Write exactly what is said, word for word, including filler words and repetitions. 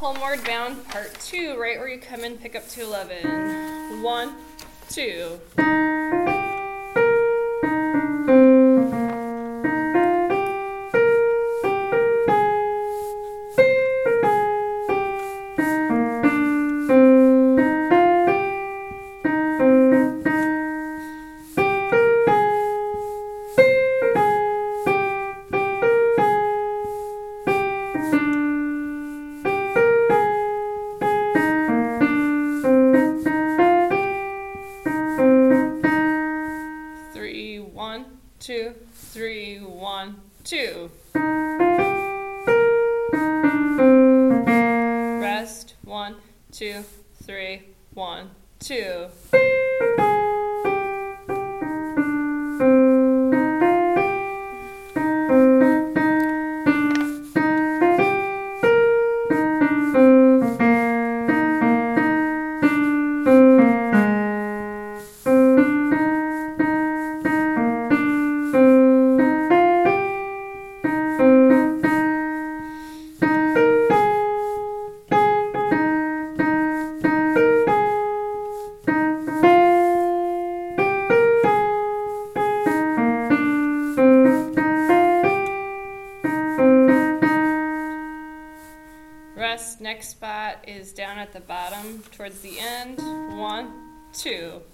Homeward Bound Part two, right where you come in, pick up to eleven. One, two. Three, one, two, three, one, two. Rest, one, two, three, one, two. Rest, next spot is down at the bottom towards the end. One, two.